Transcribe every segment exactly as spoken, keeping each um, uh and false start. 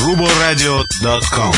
ruboradio точка ком.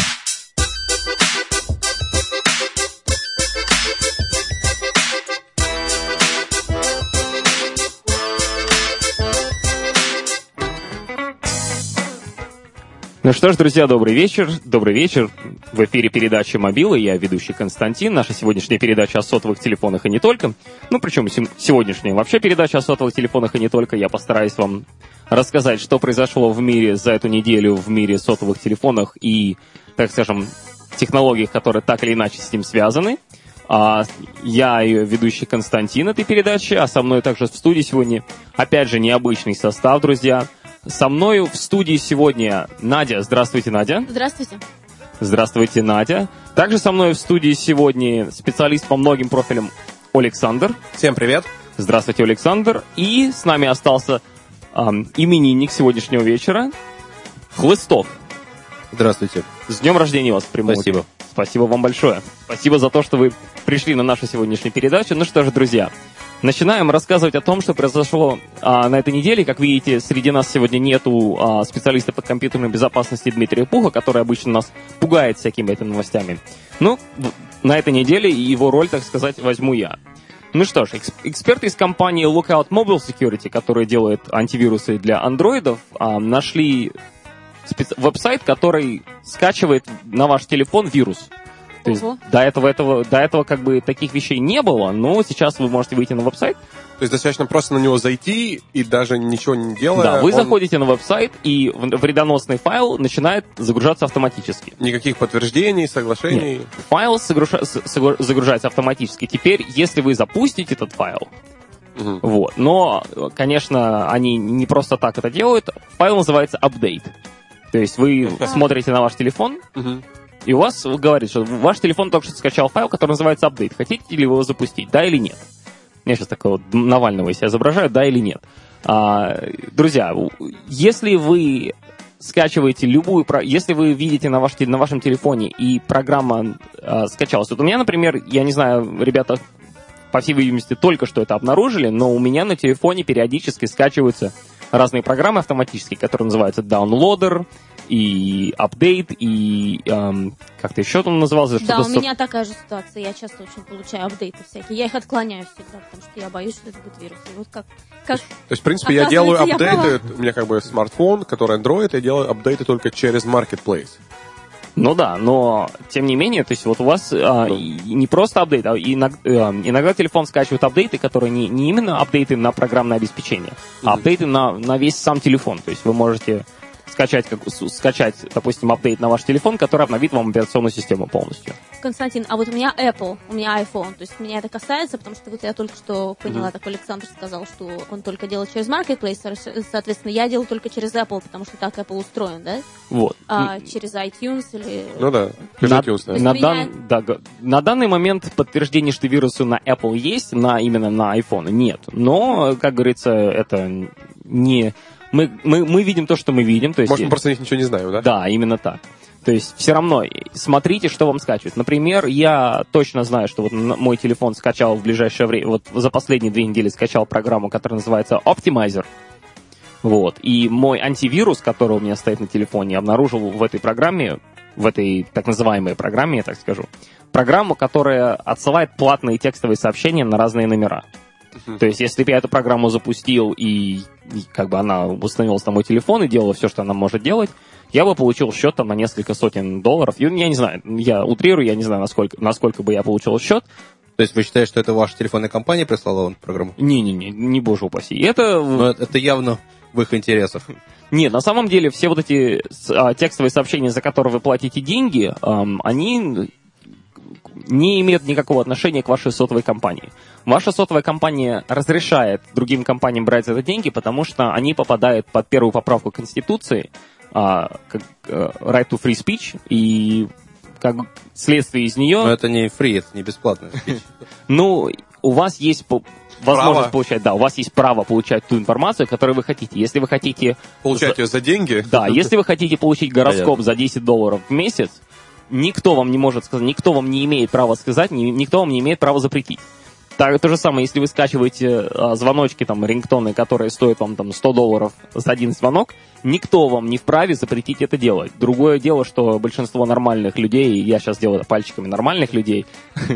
Ну что ж, друзья, добрый вечер. Добрый вечер. В эфире передача «Мобила». Я ведущий Константин. Наша сегодняшняя передача о сотовых телефонах и не только. Ну, причем сегодняшняя вообще передача о сотовых телефонах и не только. Я постараюсь вам рассказать, что произошло в мире за эту неделю, в мире сотовых телефонов и, так скажем, технологий, которые так или иначе с ним связаны. А я ее ведущий Константин этой передачи, а со мной также в студии сегодня, опять же, необычный состав, друзья. Со мною в студии сегодня Надя. Здравствуйте, Надя. Здравствуйте. Здравствуйте, Надя. Также со мной в студии сегодня специалист по многим профилям Александр. Всем привет. Здравствуйте, Александр. И с нами остался эм, именинник сегодняшнего вечера Хлыстов. Здравствуйте. С днем рождения вас, прямого. Спасибо. Спасибо вам большое. Спасибо за то, что вы пришли на нашу сегодняшнюю передачу. Ну что же, друзья, начинаем рассказывать о том, что произошло а, на этой неделе. Как видите, среди нас сегодня нету а, специалиста по компьютерной безопасности Дмитрия Пуха, который обычно нас пугает всякими этими новостями. Ну, на этой неделе его роль, так сказать, возьму я. Ну что ж, экс- эксперты из компании Lookout Mobile Security, которые делают антивирусы для андроидов, а, нашли специ- веб-сайт, который скачивает на ваш телефон вирус. То есть до этого, этого, до этого как бы таких вещей не было, но сейчас вы можете выйти на веб-сайт. То есть достаточно просто на него зайти и даже ничего не делая. Да, вы он... заходите на веб-сайт, и вредоносный файл начинает загружаться автоматически. Никаких подтверждений, соглашений. Нет. Файл загруша... загружается автоматически. Теперь, если вы запустите этот файл, угу. вот, но, конечно, они не просто так это делают, файл называется update. То есть вы смотрите на ваш телефон, угу. и у вас говорит, что ваш телефон только что скачал файл, который называется update. Хотите ли вы его запустить, да или нет? Я сейчас такого вот Навального из себя изображаю, да или нет. А, друзья, если вы скачиваете любую... Если вы видите на, ваш, на вашем телефоне и программа а, скачалась... Вот у меня, например, я не знаю, ребята, по всей видимости, только что это обнаружили, но у меня на телефоне периодически скачиваются разные программы автоматические, которые называются Downloader, и Update, и эм, как-то еще там назывался. Да, у меня такая же ситуация. Я часто очень получаю апдейты всякие. Я их отклоняю всегда, потому что я боюсь, что это будет вирус. И вот как, как... То есть, в принципе, я делаю апдейты. У меня как бы смартфон, который Android, я делаю апдейты только через Marketplace. Ну да, но тем не менее, то есть вот у вас а, не просто апдейт, а иногда, иногда телефон скачивает апдейты, которые не, не именно апдейты на программное обеспечение, mm-hmm. а апдейты на, на весь сам телефон. То есть вы можете скачать, как, скачать, допустим, апдейт на ваш телефон, который обновит вам операционную систему полностью. Константин, а вот у меня Apple, у меня iPhone, то есть меня это касается, потому что вот я только что поняла, mm-hmm. так Александр сказал, что он только делает через Marketplace, соответственно, я делаю только через Apple, потому что так Apple устроен, да? Вот. А, через iTunes или... Ну да, через на, iTunes, да. На, меня... дан, да, на данный момент подтверждение, что вирусы на Apple есть, на, именно на iPhone, нет. Но, как говорится, это не... Мы, мы, мы видим то, что мы видим. То есть, может, мы просто о них ничего не знаем, да? Да, именно так. То есть все равно смотрите, что вам скачивают. Например, я точно знаю, что вот мой телефон скачал в ближайшее время, вот за последние две недели скачал программу, которая называется Optimizer. Вот. И мой антивирус, который у меня стоит на телефоне, обнаружил в этой программе, в этой так называемой программе, я так скажу, программу, которая отсылает платные текстовые сообщения на разные номера. Uh-huh. То есть, если бы я эту программу запустил, и, и как бы она установилась на мой телефон и делала все, что она может делать, я бы получил счет там на несколько сотен долларов. И, я не знаю, я утрирую, я не знаю, насколько, насколько бы я получил счет. То есть вы считаете, что это ваша телефонная компания прислала вам программу? Не-не-не, не боже упаси. Это... Но это явно в их интересах. Нет, на самом деле все вот эти а, текстовые сообщения, за которые вы платите деньги, ам, они не имеют никакого отношения к вашей сотовой компании. Ваша сотовая компания разрешает другим компаниям брать за это деньги, потому что они попадают под первую поправку Конституции, а, как, а, right to free speech, и как следствие из нее... Но это не free, это не бесплатный speech. Ну, у вас есть... возможность право. получать, да, у вас есть право получать ту информацию, которую вы хотите. Если вы хотите... Получать ее за деньги? Да, если вы хотите получить гороскоп за десять долларов в месяц, никто вам не может сказать, никто вам не имеет права сказать, никто вам не имеет права запретить. Так, то же самое, если вы скачиваете а, звоночки, там, рингтоны, которые стоят вам там сто долларов за один звонок, никто вам не вправе запретить это делать. Другое дело, что большинство нормальных людей, я сейчас делаю пальчиками нормальных людей.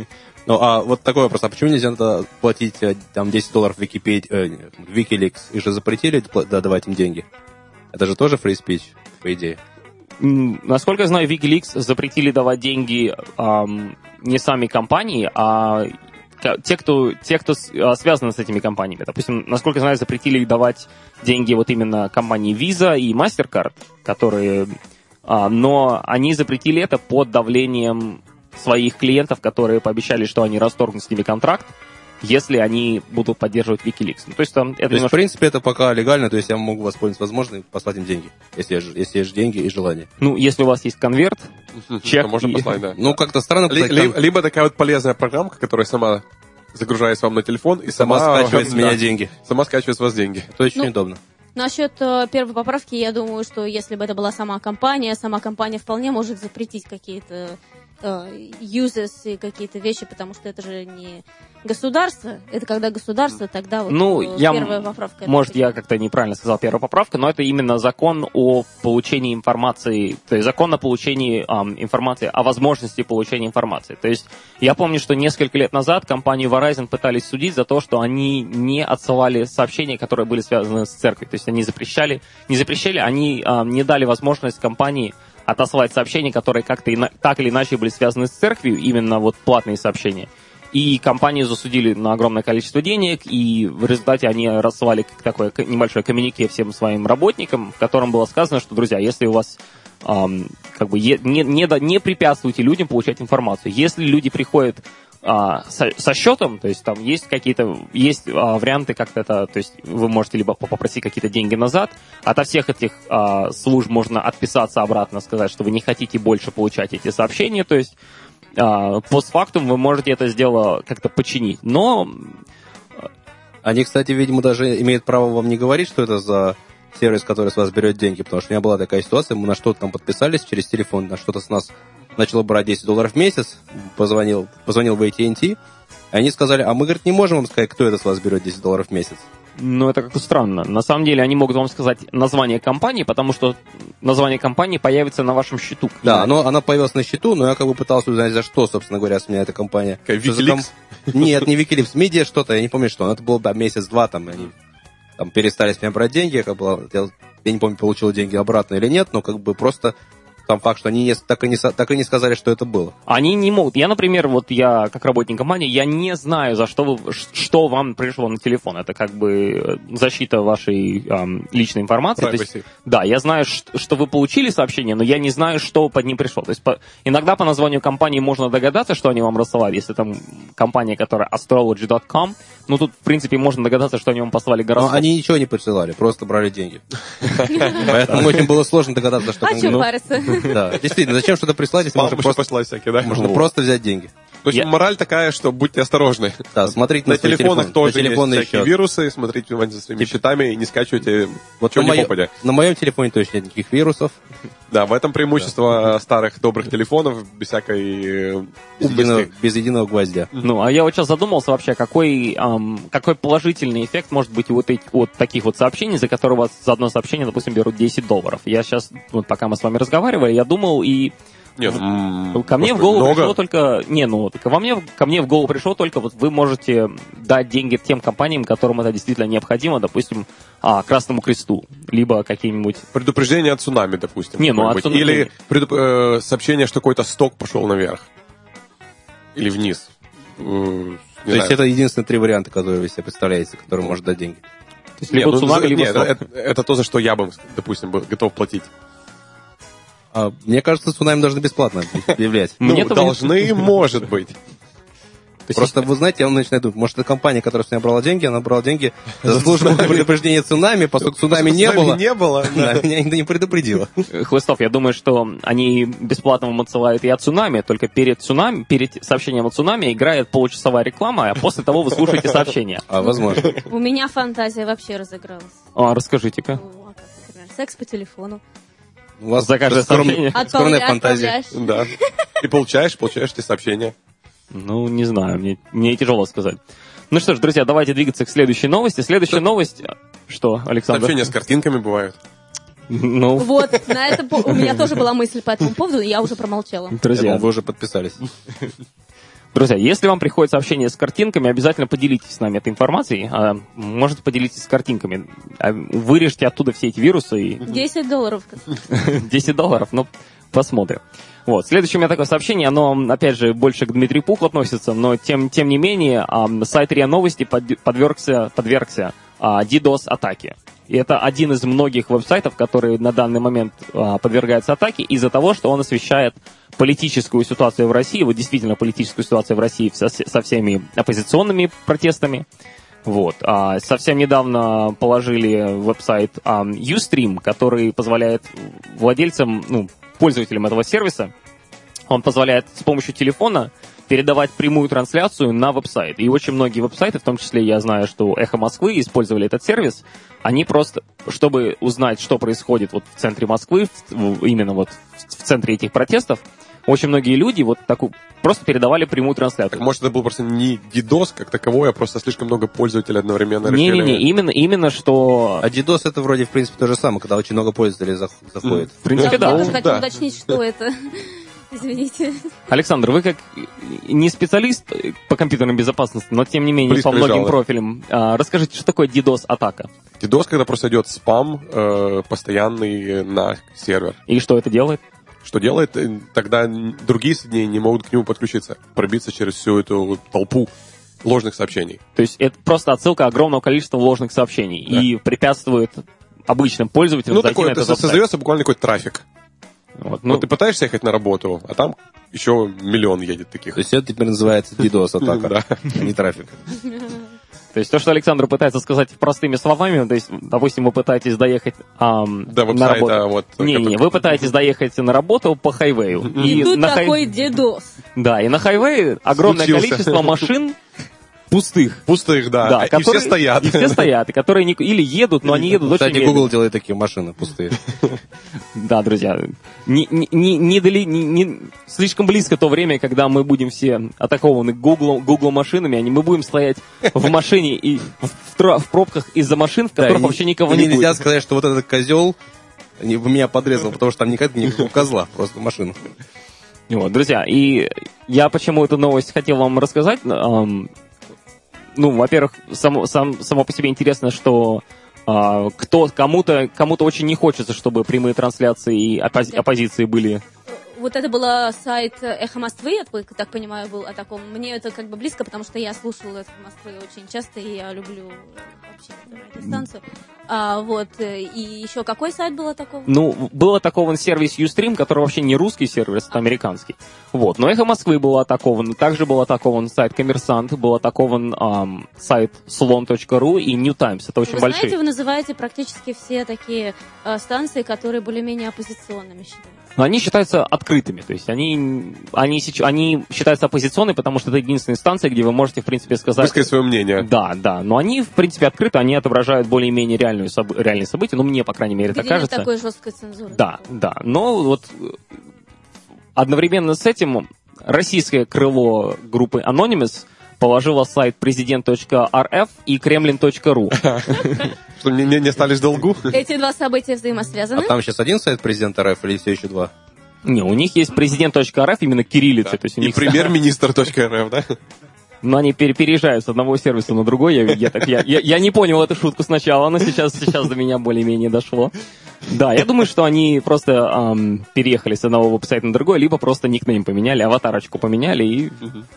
Ну, а вот такой вопрос, а почему нельзя надо платить там десять долларов Википедии, э, Wikileaks? Их же запретили давать им деньги? Это же тоже free speech, по идее. Насколько я знаю, Wikileaks запретили давать деньги эм, не сами компании, а те, кто, те, кто связаны с этими компаниями. Допустим, насколько я знаю, запретили давать деньги вот именно компании Visa и MasterCard, которые... А, но они запретили это под давлением своих клиентов, которые пообещали, что они расторгнут с ними контракт, если они будут поддерживать Wikileaks. Ну, то есть, там, это то есть немножко... в принципе, это пока легально, то есть я могу воспользоваться возможностью послать им деньги, если, если есть деньги и желание. Ну, если у вас есть конверт, чек... Можно и... послать, да. Ну, как-то странно... Ли, ли, либо такая вот полезная программка, которая сама загружается вам на телефон и сама, сама скачивает с меня деньги. Сама скачивает с вас деньги. Это очень ну, удобно. Насчет э, первой поправки, я думаю, что если бы это была сама компания, сама компания вполне может запретить какие-то э, uses и какие-то вещи, потому что это же не государство. Это когда государство, тогда вот ну, э, я, первая поправка. Может, я как-то неправильно сказал первая поправка, но это именно закон о получении информации, то есть закон о получении эм, информации, о возможности получения информации. То есть я помню, что несколько лет назад компанию Verizon пытались судить за то, что они не отсылали сообщения, которые были связаны с церковью. То есть они запрещали, не запрещали, они эм, не дали возможность компании отослать сообщения, которые как-то ина- так или иначе были связаны с церковью, именно вот платные сообщения. И компанию засудили на огромное количество денег, и в результате они рассылали такое небольшое коммюнике всем своим работникам, в котором было сказано, что, друзья, если у вас эм, как бы е- не, не, не препятствуйте людям получать информацию. Если люди приходят а, со, со счетом, то есть там есть какие-то есть а, варианты как-то это, то есть вы можете либо попросить какие-то деньги назад, ото всех этих а, служб можно отписаться обратно, сказать, что вы не хотите больше получать эти сообщения, то есть а, постфактум вы можете это сделать как-то починить, но... Они, кстати, видимо, даже имеют право вам не говорить, что это за сервис, который с вас берет деньги, потому что у меня была такая ситуация, мы на что-то там подписались через телефон, на что-то с нас начало брать десять долларов в месяц, позвонил, позвонил в эй ти энд ти, и они сказали, а мы, говорит, не можем вам сказать, кто это с вас берет десять долларов в месяц. Ну, это как-то странно. На самом деле, они могут вам сказать название компании, потому что название компании появится на вашем счету. Да, оно, она появилась на счету, но я как бы пытался узнать, за что, собственно говоря, с меня эта компания. Wikileaks? Нет, не Wikileaks, Media что-то, я не помню, что. Это было месяц-два, там, они там, перестали с меня брать деньги, я, как бы, я, я не помню, получил деньги обратно или нет, но как бы просто... Там факт, что они не, так, и не, так и не сказали, что это было. Они не могут. Я, например, вот я как работник компании, я не знаю, за что вы, что вам пришло на телефон. Это как бы защита вашей эм, личной информации. То есть, да, я знаю, что вы получили сообщение, но я не знаю, что под ним пришло. То есть по, иногда по названию компании можно догадаться, что они вам рассылали. Если там компания, которая astrology точка ком, ну тут, в принципе, можно догадаться, что они вам послали гороскоп. Но они ничего не присылали, просто брали деньги. Поэтому очень было сложно догадаться, что... А что париться? Да, действительно, зачем что-то прислать, если можно просто, всякие, да? можно просто взять деньги. То есть Я... мораль такая, что будьте осторожны. Да, смотрите на, на телефонах телефон, тоже на есть всякие счет. вирусы, смотрите за своими Тип... счетами и не скачивайте вот что на, не моё... попадя. на моем телефоне точно нет никаких вирусов. Да, в этом преимущество да. старых добрых телефонов без всякой без единого, без единого гвоздя. Ну, а я вот сейчас задумался вообще, какой, эм, какой положительный эффект может быть у вот, этих, вот таких вот сообщений, за которые у вас за одно сообщение, допустим, берут десять долларов. Я сейчас, вот пока мы с вами разговаривали, я думал и... Нет, в, ко мне в голову много. пришло только... Не, ну, ко мне, ко мне в голову пришло только, вот вы можете дать деньги тем компаниям, которым это действительно необходимо, допустим, а, Красному Кресту, либо каким-нибудь... Предупреждение о цунами, допустим. Не, ну, о цунами... Или предуп... э, сообщение, что какой-то сток пошел наверх. Или вниз. Э, То знаю. есть это единственные три варианта, которые вы себе представляете, которые может дать деньги. То есть либо нет, цунами, ну, либо нет, сток. это, это то, за что я бы, допустим, был готов платить. А, мне кажется, цунами должны бесплатно объявлять. Ну, должны, может быть. Просто, вы знаете, я начинаю думать, может, это компания, которая с меня брала деньги, она брала деньги за службу предупреждения цунами, поскольку цунами не было. не было. Да, меня никто не предупредила. Хлыстов, я думаю, что они бесплатно вам отсылают и о цунами, только перед цунами, перед сообщением о цунами играет получасовая реклама, а после того вы слушаете сообщение. А, возможно. У меня фантазия вообще разыгралась. А, расскажите-ка. Ну, а как, например, секс по телефону. У вас за каждое скромная, сообщение. скромная фантазия. Да. И получаешь, получаешь ты сообщение. Ну, не знаю, мне, мне тяжело сказать. Ну что ж, друзья, давайте двигаться к следующей новости. Следующая новость... Что, Александр? Сообщения с картинками бывают. Ну... Вот, на это у меня тоже была мысль по этому поводу, и я уже промолчала. Друзья, думал, вы уже подписались. Друзья, если вам приходит сообщение с картинками, обязательно поделитесь с нами этой информацией. А, можете поделитесь с картинками. А, вырежьте оттуда все эти вирусы и... десять долларов. десять долларов, ну, посмотрим. Вот. Следующее у меня такое сообщение, оно, опять же, больше к Дмитрию Пуху относится, но тем, тем не менее, а, сайт РИА Новости под, подвергся, подвергся а, DDoS-атаке. И это один из многих веб-сайтов, которые на данный момент а, подвергаются атаке из-за того, что он освещает политическую ситуацию в России, вот действительно политическую ситуацию в России со, со всеми оппозиционными протестами. Вот. А, совсем недавно положили веб-сайт а, Ustream, который позволяет владельцам, ну, пользователям этого сервиса, он позволяет с помощью телефона передавать прямую трансляцию на веб-сайт. И очень многие веб-сайты, в том числе я знаю, что Эхо Москвы использовали этот сервис, они просто, чтобы узнать, что происходит вот в центре Москвы, в, именно вот в центре этих протестов, очень многие люди вот такую просто передавали прямую трансляцию. Так, может, это был просто не DDoS как таковой, а просто слишком много пользователей одновременно решили... Не-не-не, именно, именно что... А DDoS это вроде, в принципе, то же самое, когда очень много пользователей заходит. В принципе, Я да. тоже хочу да. уточнить, что это. Извините. Александр, вы как не специалист по компьютерной безопасности, но тем не менее Близко по многим лежало. профилям, а, расскажите, что такое DDoS-атака? DDoS, когда просто идет спам э, постоянный на сервер. И что это делает? Что делает? Тогда другие соединения не могут к нему подключиться, пробиться через всю эту толпу ложных сообщений. То есть это просто отсылка огромного количества ложных сообщений Да. и препятствует обычным пользователям Ну, зайти такое, на это этот веб-сайт. создается буквально какой-то трафик. Вот, Ну, ну, ты пытаешься ехать на работу, а там еще миллион едет таких. То есть это теперь называется DDoS-атака, Да. а не трафик. то есть то, что Александр пытается сказать простыми словами, то есть, допустим, вы пытаетесь доехать ам, До на веб-сайта работу. вот... Не-не, который- вы пытаетесь доехать на работу по хайвею. И тут на хай- такой дедос. Да, и на хайвее огромное Случился. количество машин пустых. Пустых, да. Да, и которые- все стоят. И все стоят, и которые не- или едут, но они едут очень Кстати, медленно. Google делает такие машины пустые. Да, друзья, не, не, не, не дали- не- не- слишком близко то время, когда мы будем все атакованы Google, Google машинами, а не мы будем стоять в машине и в, тро- в пробках из-за машин, в которых Да, вообще и- никого и не нельзя будет. сказать, что вот этот козел не- меня подрезал, потому что там никак никакого козла, просто машина. Вот, друзья, и я почему эту новость хотел вам рассказать. эм, ну, во-первых, само, сам, само по себе интересно, что а, кто, кому-то, кому-то очень не хочется, чтобы прямые трансляции и оппози- оппозиции были. Вот это был сайт Эхо Москвы, я так- так понимаю, был о таком. Мне это как бы близко, потому что я слушала Эхо Москвы очень часто, и я люблю вообще эту радиостанцию. А, вот, э, и еще какой сайт был о таком? Ну, был атакован сервис Ustream, который вообще не русский сервис, это американский. Вот. Но Эхо Москвы был атакован. Также был атакован сайт Коммерсант, был атакован ам, сайт слон точка ру и New Times. Это очень Вы большие. знаете, вы называете практически все такие э, станции, которые более-менее оппозиционными считаются. Но они считаются открытыми, то есть они, они, сеч- они считаются оппозиционными, потому что это единственная станция, где вы можете, в принципе, сказать... Высказать свое мнение. Да, да, но они, в принципе, открыты, они отображают более-менее реальную соб- реальные события, ну, мне, по крайней мере, Где так нет кажется. такой жесткой цензуры. Да, да, но вот э, одновременно с этим российское крыло группы Anonymous положило сайт президент точка эр эф и кремлин точка ру. Что, не, не, не остались в долгу? Эти два события А взаимосвязаны. там сейчас один сайт президента РФ или все еще два? Не, у них есть президент точка эр эф именно кириллицей, то есть у И них... премьер-министр .рф, да? Но они пере- переезжают с одного сервиса на другой. Я, я, так, я, я, я не понял эту шутку сначала, но сейчас, сейчас до меня более-менее дошло. Да, я думаю, что они просто ам, переехали с одного веб-сайта на другой, либо просто никнейм поменяли, аватарочку поменяли и,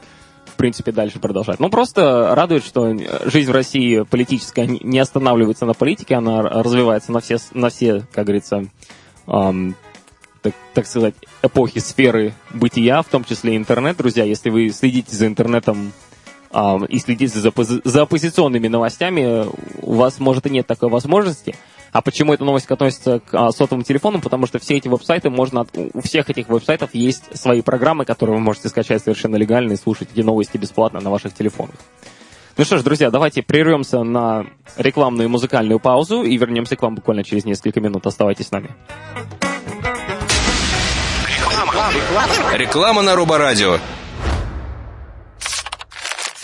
в принципе, дальше продолжать. Ну, просто радует, что жизнь в России политическая не останавливается на политике, она развивается на все, на все как говорится, ам, так, так сказать, эпохи, сферы бытия, в том числе интернет. Друзья, если вы следите за интернетом а, и следите за, оппози- за оппозиционными новостями, у вас, может, и нет такой возможности. А почему эта новость относится к а, сотовым телефонам? Потому что все эти веб-сайты можно... от- У всех этих веб-сайтов есть свои программы, которые вы можете скачать совершенно легально и слушать эти новости бесплатно на ваших телефонах. Ну что ж, друзья, давайте прервемся на рекламную и музыкальную паузу и вернемся к вам буквально через несколько минут. Оставайтесь с нами. Реклама на Роборадио.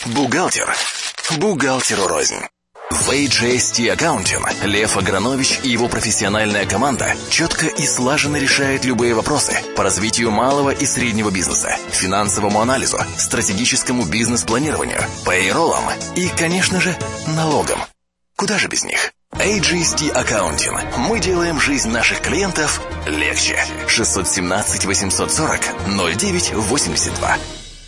Бухгалтер. Бухгалтеру рознь. В эй джи эс ти Accounting Лев Агранович и его профессиональная команда четко и слаженно решают любые вопросы по развитию малого и среднего бизнеса, финансовому анализу, стратегическому бизнес-планированию, пейроллам и, конечно же, налогам. Куда же без них? эй джи эс ти Accounting. Мы делаем жизнь наших клиентов легче. шестьсот семнадцать восемьсот сорок ноль девять восемьдесят два.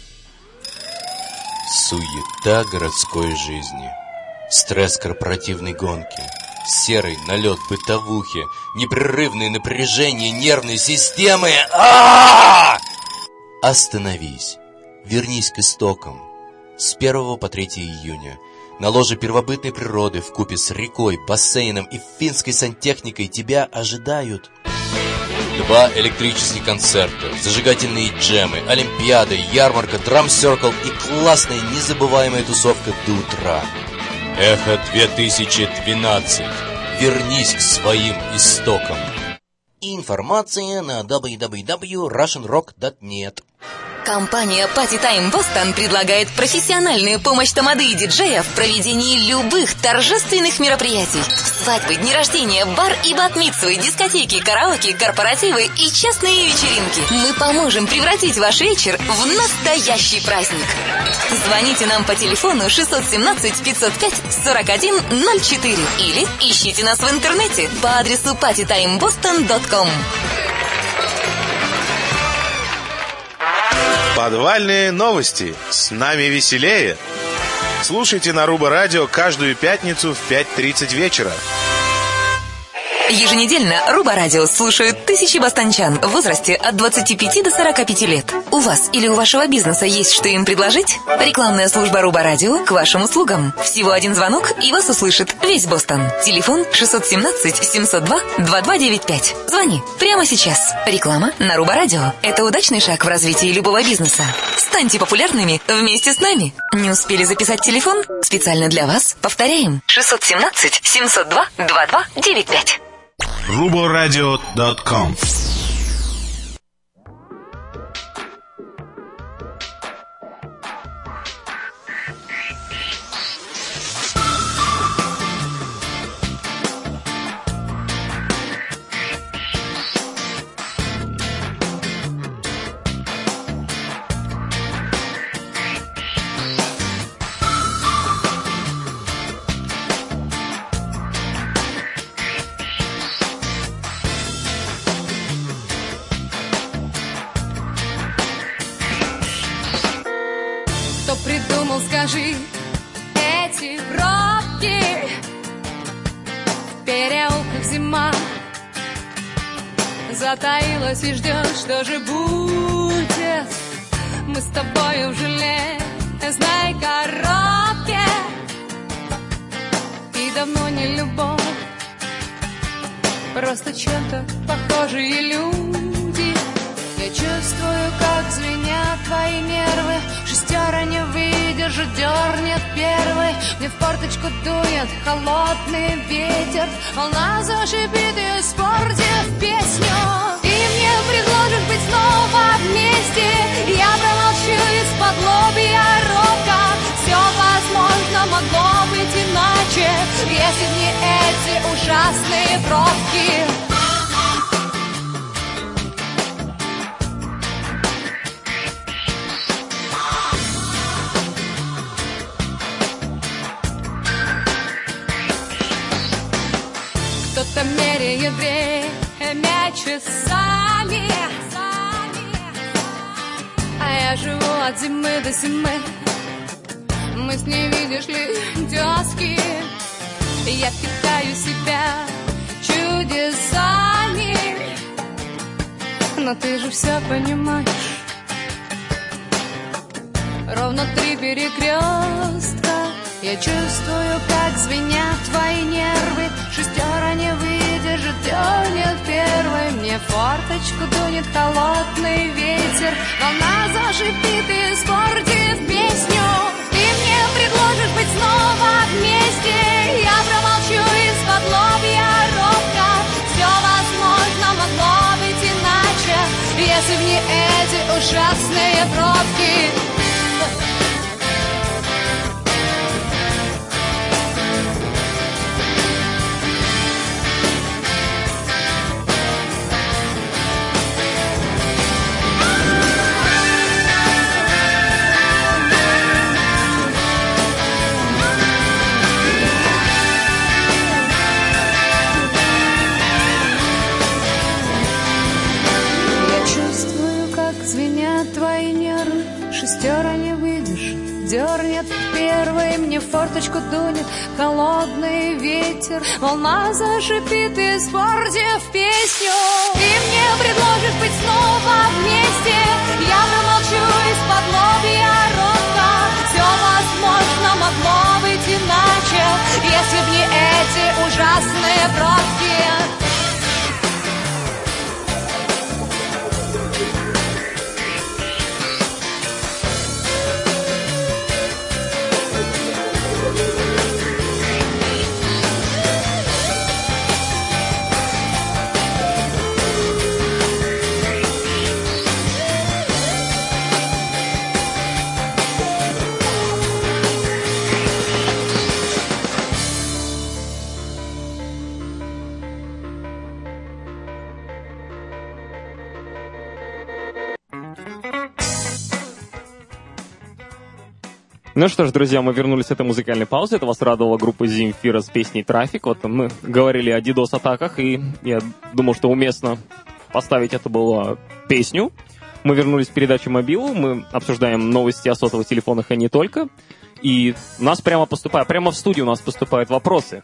Суета городской жизни. Стресс корпоративной гонки, серый налет бытовухи, непрерывное напряжение нервной системы. А-а-а! Остановись, вернись к истокам. С первого по третье июня на ложе первобытной природы вкупе с рекой, бассейном и финской сантехникой тебя ожидают два электрических концерта, зажигательные джемы, олимпиада, ярмарка, драм-серкл и классная незабываемая тусовка до утра. Эхо две тысячи двенадцать. Вернись к своим истокам. Информация на дабл ю дабл ю дабл ю точка russian rock точка нет. Компания Party Time Boston предлагает профессиональную помощь тамады и диджея в проведении любых торжественных мероприятий. Свадьбы, дни рождения, бар и бат-мицвы, дискотеки, караоке, корпоративы и частные вечеринки. Мы поможем превратить ваш вечер в настоящий праздник. Звоните нам по телефону шестьсот семнадцать пятьсот пять сорок один ноль четыре или ищите нас в интернете по адресу парти тайм бостон точка ком. Подвальные новости. С нами веселее. Слушайте на Руба Радио каждую пятницу в пять тридцать вечера. Еженедельно Руба Радио слушают тысячи бостончан в возрасте от двадцати пяти до сорока пяти лет. У вас или у вашего бизнеса есть что им предложить? Рекламная служба Руба Радио к вашим услугам. Всего один звонок, и вас услышит весь Бостон. Телефон шестьсот семнадцать семьсот два двадцать два девяносто пять. Звони прямо сейчас. Реклама на Руба Радио. Это удачный шаг в развитии любого бизнеса. Станьте популярными вместе с нами. Не успели записать телефон? Специально для вас повторяем. шестьсот семнадцать семьсот два двадцать два девяносто пять. руба радио точка ком. Скажи, эти пробки в переулках зима затаилась и ждет, что же будет. Мы с тобою в железной коробке, и давно не любовь, просто чем-то похожие люди. Я чувствую, как звенят твои нервы, шестера не выдержит, дернет первый. Мне в форточку дует холодный ветер, волна зашипит и испортит песню. И мне предложишь быть снова вместе, я промолчу из-под лобья робко. Все возможно могло быть иначе, если б не эти ужасные пробки. Кто-то меряет время часами, а я живу от зимы до зимы. Мы с ней, видишь ли, тезки. Я питаю себя чудесами, но ты же все понимаешь. Ровно три перекрестка, я чувствую, как звенят твои нервы. Шестера не выдержит, дернет первой. Мне в форточку дунет холодный ветер, волна зашипит и испортит песню. Ты мне предложишь быть снова вместе, я промолчу из-под лобья робко. Все возможно могло быть иначе, если б не эти ужасные пробки. мне в форточку дунет холодный ветер. Волна зашипит, испортив песню. Ты мне предложишь быть снова вместе. Я промолчу из-под лобья робко. Все возможно могло быть иначе, если б не эти ужасные пробки. Ну что ж, друзья, мы вернулись с этой музыкальной паузы. Это вас радовала группа Земфира с песней «Трафик». Вот мы говорили о DDoS-атаках, и я думал, что уместно поставить это было песню. Мы вернулись в передачу «Мобилу», мы обсуждаем новости о сотовых телефонах и не только. И у нас прямо поступает, прямо в студию у нас поступают вопросы.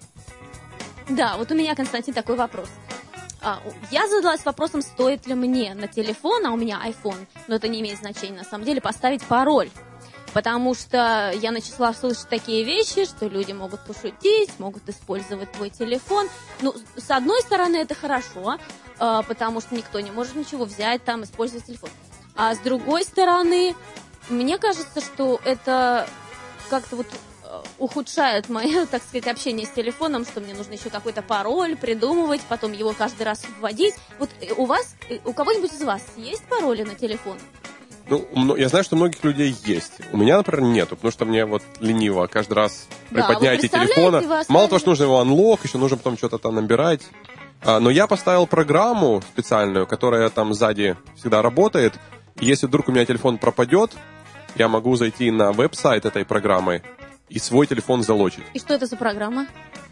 Да, вот у меня, Константин, такой вопрос. А, я задалась вопросом, стоит ли мне на телефон, а у меня iPhone, но это не имеет значения на самом деле, поставить пароль. Потому что я начала слышать такие вещи, что люди могут пошутить, могут использовать твой телефон. Ну, с одной стороны, это хорошо, потому что никто не может ничего взять, там, использовать телефон. А с другой стороны, мне кажется, что это как-то вот ухудшает мое, так сказать, общение с телефоном, что мне нужно еще какой-то пароль придумывать, потом его каждый раз вводить. Вот у вас, у кого-нибудь из вас есть пароли на телефон? Ну, я знаю, что у многих людей есть. У меня, например, нету, потому что мне вот лениво каждый раз при Да, поднятии телефона. Мало того, что нужно его unlock, еще нужно потом что-то там набирать. А, но я поставил программу специальную, которая там сзади всегда работает. И если вдруг у меня телефон пропадет, я могу зайти на веб-сайт этой программы и свой телефон залочить. И что это за программа?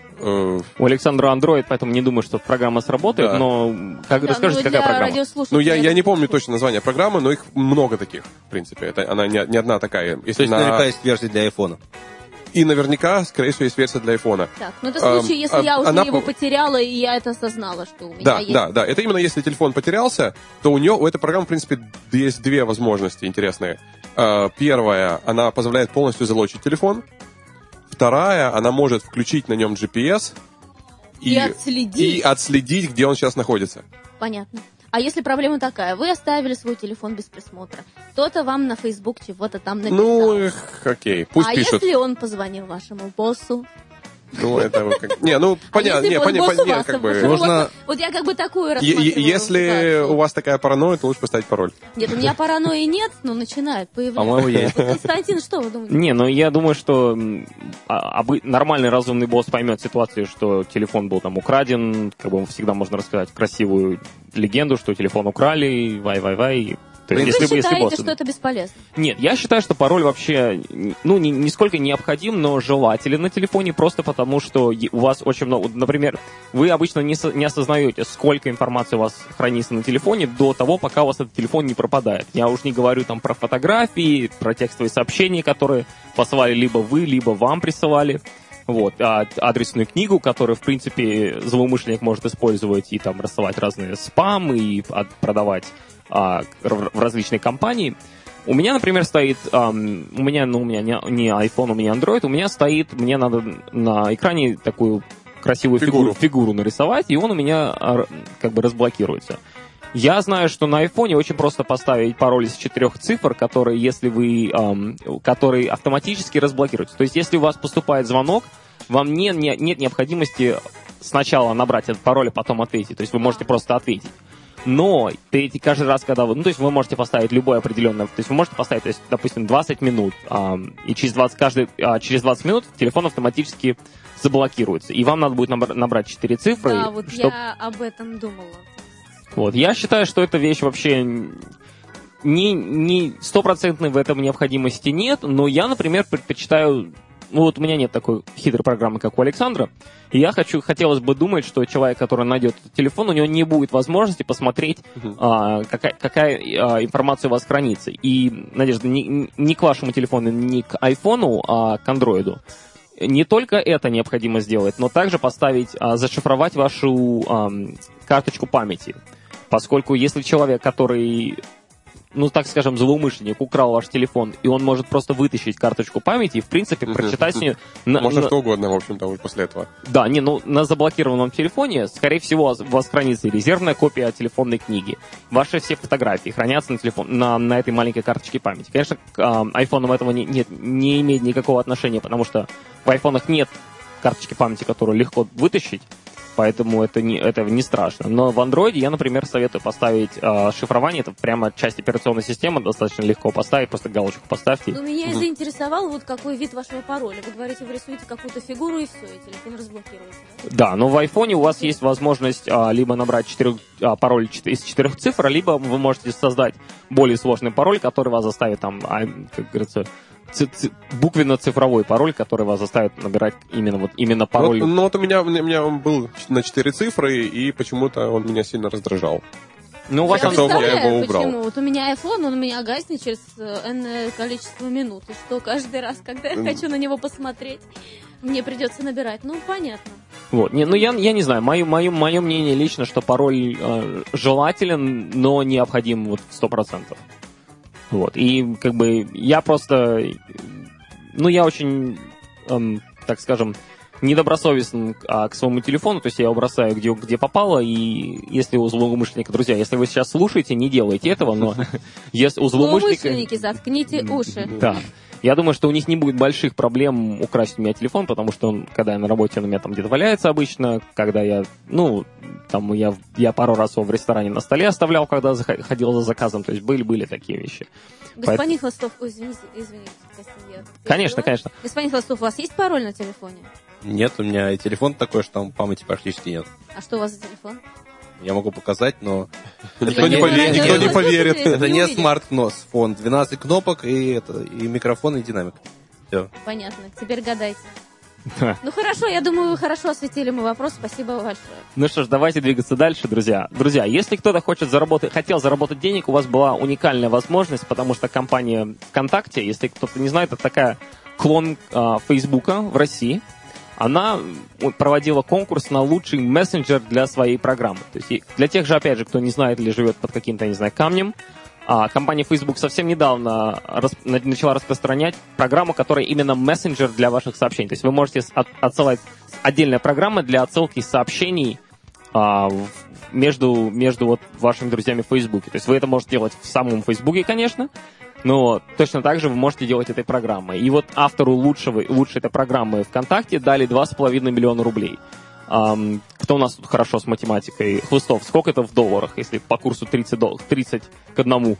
У Александра Android, поэтому не думаю, что программа сработает, да. Но как, да, расскажите, ну, какая программа? Ну, я, я не помню точно название программы, но их много таких, в принципе. Это, она не, не одна такая. Если То есть на... наверняка есть версия для айфона. И наверняка, скорее всего, есть версия для айфона. Так, ну это в случае, если а, я уже она... его потеряла, и я это осознала, что у меня да, есть. Да, да, это именно если телефон потерялся, то у нее, у этой программы, в принципе, есть две возможности интересные. Первая, она позволяет полностью залочить телефон. Вторая, она может включить на нем джи пи эс и, и, отследить. и отследить, где он сейчас находится. Понятно. А если проблема такая, вы оставили свой телефон без присмотра, кто-то вам на Facebook чего-то там написал. Ну, эх, окей, пусть а пишут. А если он позвонил вашему боссу? Ну, это как... Не, ну, понятно, не, понятно, как бы... Нужно... Вот я как бы такую рассматриваю. Если у вас такая паранойя, то лучше поставить пароль. Нет, у меня паранойи нет, но начинает появляться. По-моему, есть. Константин, что вы думаете? Не, ну я думаю, что нормальный разумный босс поймет ситуацию, что телефон был там украден, как бы всегда можно рассказать красивую легенду, что телефон украли, вай-вай-вай. Вы если, считаете, если босс... что это бесполезно? Нет, я считаю, что пароль вообще, ну, не, не сколько необходим, но желателен на телефоне, просто потому, что у вас очень много... Например, вы обычно не, со, не осознаете, сколько информации у вас хранится на телефоне до того, пока у вас этот телефон не пропадает. Я уж не говорю там про фотографии, про текстовые сообщения, которые посылали либо вы, либо вам присылали. Вот, а адресную книгу, которую, в принципе, злоумышленник может использовать и там рассылать разные спам и продавать а, в различные компании. У меня, например, стоит, а, у меня, ну, у меня не, не iPhone, у меня Android, у меня стоит, мне надо на экране такую красивую фигуру, фигуру нарисовать, и он у меня как бы разблокируется. Я знаю, что на айфоне очень просто поставить пароль из четырех цифр, который, если вы, эм, который автоматически разблокируется. То есть, если у вас поступает звонок, вам не, не, нет необходимости сначала набрать этот пароль, а потом ответить. То есть, вы можете просто ответить. Но каждый раз, когда вы... Ну, то есть, вы можете поставить любое определенное... То есть, вы можете поставить, то есть, допустим, двадцать минут, эм, и через двадцать, каждый, э, через двадцать минут телефон автоматически заблокируется. И вам надо будет набрать четыре цифры. Да, вот чтоб... я об этом думала. Вот. Я считаю, что эта вещь вообще не, не стопроцентной в этом необходимости нет, но я, например, предпочитаю... Ну вот у меня нет такой хитрой программы, как у Александра, и я хочу, хотелось бы думать, что человек, который найдет этот телефон, у него не будет возможности посмотреть, uh-huh. а, какая, какая а, информация у вас хранится. И, Надежда, не, не к вашему телефону, не к айфону, а к андроиду. Не только это необходимо сделать, но также поставить, а, зашифровать вашу а, карточку памяти. Поскольку если человек, который, ну, так скажем, злоумышленник, украл ваш телефон, и он может просто вытащить карточку памяти и, в принципе, прочитать с нее... Можно на, что угодно, в общем-то, уже после этого. Да, не, ну, на заблокированном телефоне, скорее всего, у вас хранится резервная копия телефонной книги. Ваши все фотографии хранятся на, телефон, на, на этой маленькой карточке памяти. Конечно, к э, айфонам этого не, нет, не имеет никакого отношения, потому что в айфонах нет карточки памяти, которую легко вытащить. Поэтому это не, это не страшно. Но в Android я, например, советую поставить э, шифрование. Это прямо часть операционной системы, достаточно легко поставить, просто галочку поставьте. Но меня mm-hmm. заинтересовал вот какой вид вашего пароля. Вы говорите, вы рисуете какую-то фигуру и все, и телефон разблокируется. Да, да, но в айфоне у вас есть возможность а, либо набрать четырех, а, пароль из четырех цифр, либо вы можете создать более сложный пароль, который вас заставит там, а, как говорится... буквенно-цифровой пароль, который вас заставит набирать именно вот именно пароль. Ну, ну вот у меня, у меня он был на четыре цифры, и почему-то он меня сильно раздражал. Ну, у вас я, я его убрал. Почему? Вот у меня iPhone, он у меня гаснет через энное количество минут. И что каждый раз, когда я хочу на него посмотреть, мне придется набирать. Ну, понятно. Вот. Не, ну, я, я не знаю. Мое, мое, мое мнение лично, что пароль э, желателен, но необходим вот сто процентов. Вот. И как бы я просто, ну, я очень, эм, так скажем, недобросовестен а, к своему телефону, то есть я его бросаю где, где попало, и если у злоумышленника, друзья, если вы сейчас слушаете, не делайте этого, но если у злоумышленника... Злоумышленники, заткните уши. Да. Я думаю, что у них не будет больших проблем украсть у меня телефон, потому что он, когда я на работе, он у меня там где-то валяется обычно, когда я, ну, там я, я пару раз его в ресторане на столе оставлял, когда ходил за заказом, то есть были-были такие вещи. Господин Поэтому... Хлостов, ой, извините, извините, я Конечно, конечно. Господин Хлостов, у вас есть пароль на телефоне? Нет, у меня и телефон такой, что там памяти практически нет. А что у вас за телефон? Я могу показать, но... Никто не поверит. Никто не поверит. Это не смарт-фон. двенадцать кнопок, и, это, и микрофон, и динамик. Все. Понятно. Теперь гадайте. Ну хорошо, я думаю, вы хорошо осветили мой вопрос. Спасибо большое. Ну что ж, давайте двигаться дальше, друзья. Друзья, если кто-то хочет заработать, хотел заработать денег, у вас была уникальная возможность, потому что компания ВКонтакте, если кто-то не знает, это такая клон э, Фейсбука в России. Она проводила конкурс на лучший мессенджер для своей программы. То есть для тех же, опять же, кто не знает или живет под каким-то, не знаю, камнем, а компания Facebook совсем недавно рас, начала распространять программу, которая именно мессенджер для ваших сообщений. То есть вы можете от, отсылать отдельная программа для отсылки сообщений а, между, между вот вашими друзьями в Facebook. То есть вы это можете делать в самом Facebook, конечно, но точно так же вы можете делать этой программой. И вот автору лучшего, лучшей этой программы ВКонтакте дали два с половиной миллиона рублей. Um, кто у нас тут хорошо с математикой? Хлыстов, сколько это в долларах, если по курсу тридцать, долларов, тридцать к одному?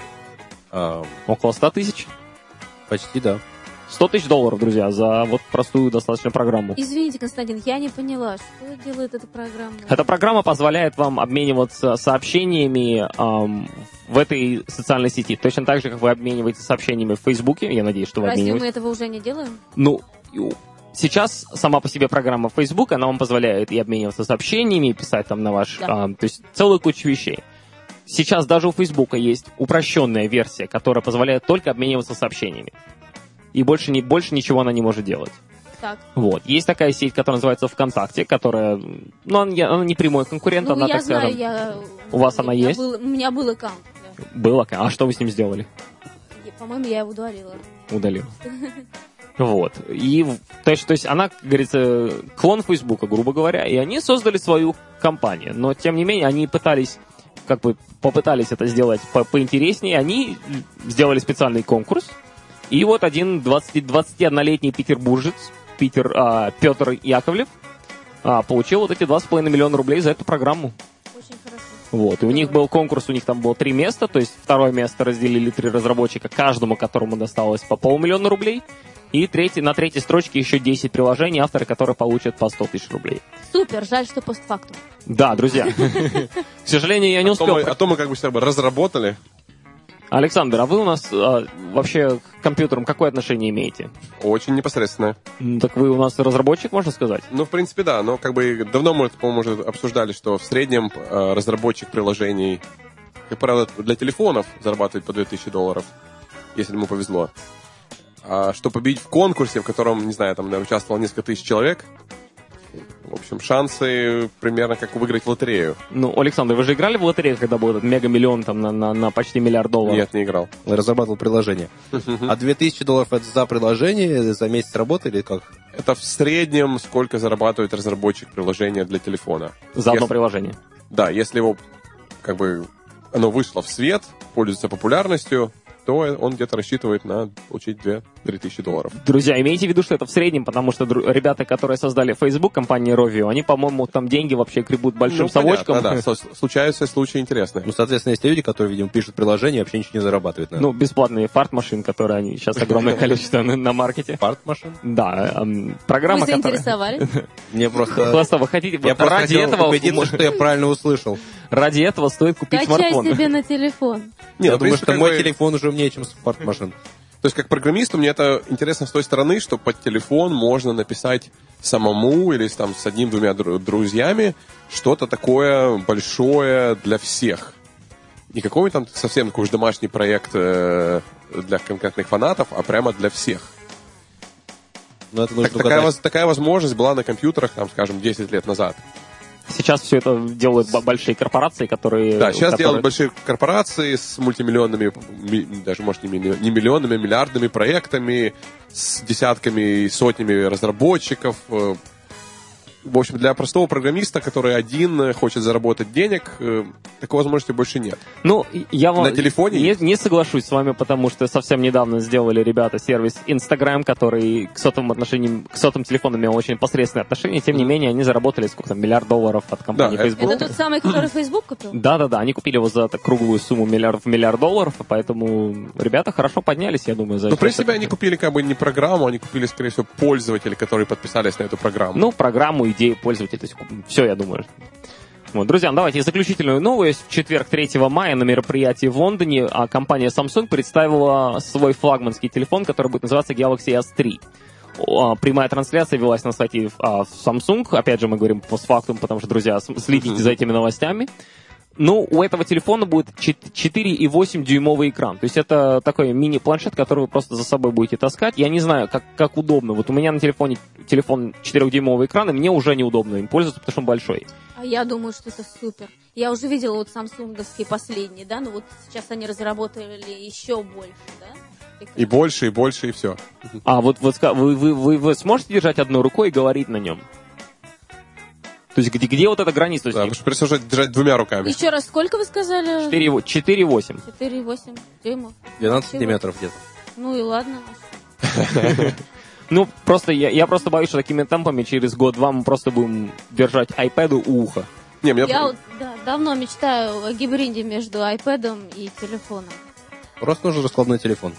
Um, Около ста тысяч? Почти, да. сто тысяч долларов, друзья, за вот простую достаточно программу. Извините, Константин, я не поняла, что делает эта программа? Эта программа позволяет вам обмениваться сообщениями um, в этой социальной сети. Точно так же, как вы обмениваетесь сообщениями в Фейсбуке. Я надеюсь, что вы Разве обмениваетесь. мы этого уже не делаем? Ну... Сейчас сама по себе программа Facebook, она вам позволяет и обмениваться сообщениями, и писать там на ваш... Да. А, то есть целую кучу вещей. Сейчас даже у Facebook есть упрощенная версия, которая позволяет только обмениваться сообщениями. И больше, не, больше ничего она не может делать. Так. Вот. Есть такая сеть, которая называется ВКонтакте, которая... Ну, она, она не прямой конкурент, ну, она, я так знаю, скажем... Я... У вас она у есть? Был, у меня был аккаунт. Да. Был аккаунт. А что вы с ним сделали? Я, по-моему, я его удалила. Удалила. Вот. И, то есть, то есть она, как говорится, клон Фейсбука, грубо говоря, и они создали свою компанию. Но, тем не менее, они пытались, как бы, попытались это сделать по поинтереснее. Они сделали специальный конкурс. И вот один двадцатиоднолетний петербуржец, Питер, а, Петр Яковлев, а, получил вот эти два с половиной миллиона рублей за эту программу. Очень хорошо. Вот. И у них был конкурс, у них там было три места, то есть второе место разделили три разработчика, каждому, которому досталось по полмиллиона рублей. И третий, на третьей строчке еще десять приложений, авторы которых получат по сто тысяч рублей. Супер, жаль, что постфактум. Да, друзья. К сожалению, я не успел. А то мы как бы себя разработали. Александр, а вы у нас вообще к компьютерам какое отношение имеете? Очень непосредственное. Так вы у нас разработчик, можно сказать? Ну, в принципе, да. Но как бы давно мы, по-моему, уже обсуждали, что в среднем разработчик приложений, как правило, для телефонов зарабатывает по две тысячи долларов, если ему повезло. А что победить в конкурсе, в котором, не знаю, там, наверное, участвовало несколько тысяч человек, в общем, шансы примерно как выиграть в лотерею. Ну, Александр, вы же играли в лотерею, когда был этот мега-миллион там на, на, на почти миллиард долларов? Нет, не играл. Я разрабатывал приложение. А две тысячи долларов это за приложение, за месяц работы или как? Это в среднем сколько зарабатывает разработчик приложения для телефона. За одно Если- приложение. Да, если его, как бы, оно вышло в свет, пользуется популярностью, то он где-то рассчитывает на получить две-три тысячи долларов. Друзья, имейте в виду, что это в среднем, потому что дру- ребята, которые создали Facebook, компания Rovio, они, по-моему, там деньги вообще гребут большим Ну, совочком. понятно, да, со- случаются случаи интересные. Ну, соответственно, есть люди, которые, видимо, пишут приложение и вообще ничего не зарабатывают. Ну, бесплатные фарт-машин, которые они сейчас огромное количество на, на маркете. Фарт-машин? Да, эм, программа, Вы которая... заинтересовались? Мне просто... Просто вы хотите... Я вот просто ради хотел этого, убедиться, что я правильно услышал. ради этого стоит купить Качай смартфон. себе на телефон. Не, Я ну, в думаю, принципе, что как мой бы- телефон уже умнее, чем фарт-машин. То есть, как программисту, мне это интересно с той стороны, что под телефон можно написать самому или там с одним-двумя дру- друзьями что-то такое большое для всех. Не какой-нибудь там совсем такой уж домашний проект э, для конкретных фанатов, а прямо для всех. Но это нужно Так- такая, угадать. воз- такая возможность была на компьютерах, там, скажем, десять лет назад. Сейчас все это делают б- большие корпорации, которые... Да, сейчас которые- делают большие корпорации с мультимиллионными, ми- даже, может, не ми- не миллионными, миллиардными проектами, с десятками и сотнями разработчиков. Э, В общем, для простого программиста, который один э, хочет заработать денег, э, такой возможности больше нет. Ну, я вам На телефоне не, есть? не соглашусь с вами, потому что совсем недавно сделали ребята сервис Instagram, который к сотовым отношениям, к сотовым телефонам имел очень посредственное отношение. Тем не менее, они заработали сколько там, миллиард долларов от компании Да, Facebook. Это тот самый, который Facebook купил? Да-да-да, они купили его за так, круглую сумму миллиард, в миллиард долларов, поэтому ребята хорошо поднялись, я думаю, за Но, это. в принципе, они купили как бы не программу, они купили, скорее всего, пользователей, которые подписались на эту программу. Ну, программу, идею пользователя, то есть все, я думаю. Вот, друзья, давайте заключительную новость. В четверг, третьего мая, на мероприятии в Лондоне а компания Samsung представила свой флагманский телефон, который будет называться Galaxy эс три. А, Прямая трансляция велась на сайте а, Samsung. Опять же, мы говорим постфактум, потому что, друзья, с- следите за этими новостями. Ну, у этого телефона будет четыре и восемь дюймовый экран. То есть это такой мини-планшет, который вы просто за собой будете таскать. Я не знаю, как, как удобно. Вот у меня на телефоне телефон четырёхдюймовый экран, и мне уже неудобно им пользоваться, потому что он большой. А я думаю, что это супер. Я уже видела вот самсунговские последние, да, но вот сейчас они разработали еще больше, да? И больше, и больше, и все. А вот, вот ска- вы, вы, вы, вы сможете держать одной рукой и говорить на нем? То есть где, где вот эта граница? То Да, потому есть что придется уже держать двумя руками. Еще раз, сколько вы сказали? четыре и восемь. четыре и восемь дюймов. двенадцать Чего? сантиметров где-то. Ну и ладно. Ну, просто я, я просто боюсь, что такими темпами через год-два мы просто будем держать iPad у уха. Не, мне... Я вот, да, давно мечтаю о гибриде между iPad и телефоном. Просто нужен раскладной телефон.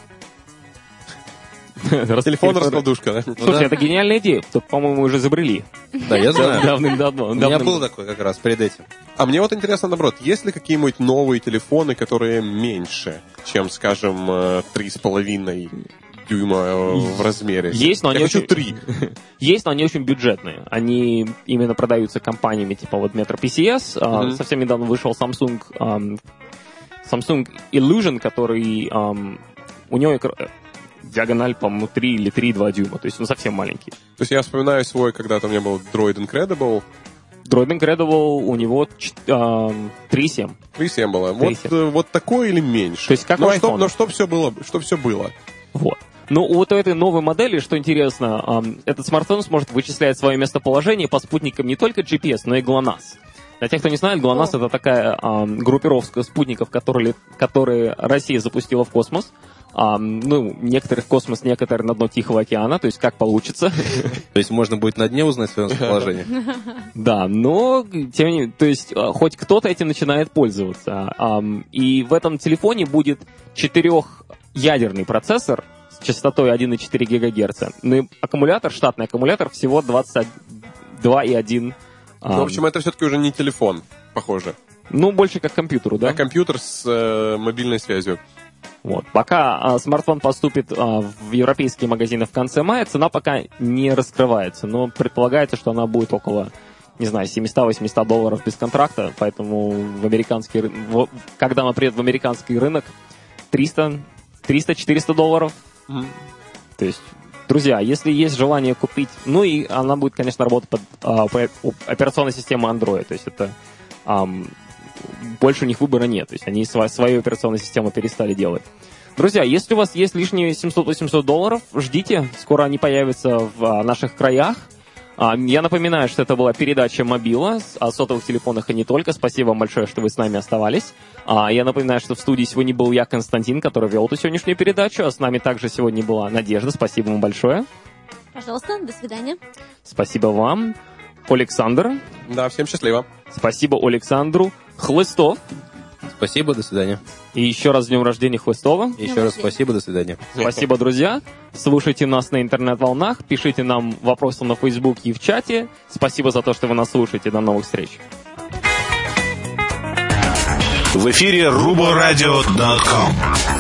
Телефон раскладушка, да? Слушай, это гениальная идея. Тут, по-моему, уже изобрели. Да, я знаю. Давным-давно. У меня Давным- был такой как раз перед этим. А мне вот интересно, наоборот, есть ли какие-нибудь новые телефоны, которые меньше, чем, скажем, э, три с половиной дюйма э, в размере? Есть, но Я они хочу очень... три. Есть, но они очень бюджетные. Они именно продаются компаниями типа вот Metro пи си эс. А, Мгм. Совсем недавно вышел Samsung ам, Samsung Illusion, который ам, у него экр- диагональ, по-моему, три или три и два дюйма. То есть он совсем маленький. То есть я вспоминаю свой, когда-то у меня был Droid Incredible, Droid Incredible у него ч- ам, три и семь. три и семь было. три и Вот, семь. э, вот такой или меньше? То есть как у но, что, iPhone. но что все было? Что все было? Вот. Ну, вот у этой новой модели, что интересно, ам, этот смартфон сможет вычислять свое местоположение по спутникам не только джи пи эс, но и GLONASS. Для тех, кто не знает, GLONASS — это такая ам, группировка спутников, которые, лет- которые Россия запустила в космос. Ам, ну, некоторые в космос, некоторые на дно Тихого океана, то есть как получится. То есть можно будет на дне узнать свое расположение. Да, но, тем не менее, то есть а, хоть кто-то этим начинает пользоваться. Ам, И в этом телефоне будет четырехъядерный процессор с частотой один и четыре гигагерца. Ну и аккумулятор, штатный аккумулятор, всего двадцать два и один. Ну, в общем, это все-таки уже не телефон, похоже. Ну, больше как к компьютеру, да? А компьютер с э, мобильной связью. Вот. Пока а, смартфон поступит а, в европейские магазины в конце мая, цена пока не раскрывается, но предполагается, что она будет около, не знаю, семьсот-восемьсот долларов без контракта, поэтому в американский, ры- в- когда мы приедем в американский рынок, триста-четыреста долларов. То есть, друзья, если есть желание купить... Ну и она будет, конечно, работать под а, по операционной системой Android. То есть это... А, больше у них выбора нет. То есть они св- свою операционную систему перестали делать. Друзья, если у вас есть лишние семьсот-восемьсот долларов, ждите. Скоро они появятся в а, наших краях. Я напоминаю, что это была передача «Мобила» о сотовых телефонах и не только. Спасибо вам большое, что вы с нами оставались. Я напоминаю, что в студии сегодня был я, Константин, который вел эту сегодняшнюю передачу. А с нами также сегодня была Надежда. Спасибо вам большое. Пожалуйста, до свидания. Спасибо вам. Александр. Да, всем счастливо. Спасибо Александру. Хлыстов. Спасибо, до свидания. И еще раз с днем рождения Хлыстова. И еще раз спасибо, до свидания. Спасибо, друзья. Слушайте нас на интернет-волнах, пишите нам вопросы на Фейсбуке и в чате. Спасибо за то, что вы нас слушаете. До новых встреч. В эфире рубо радио точка ком.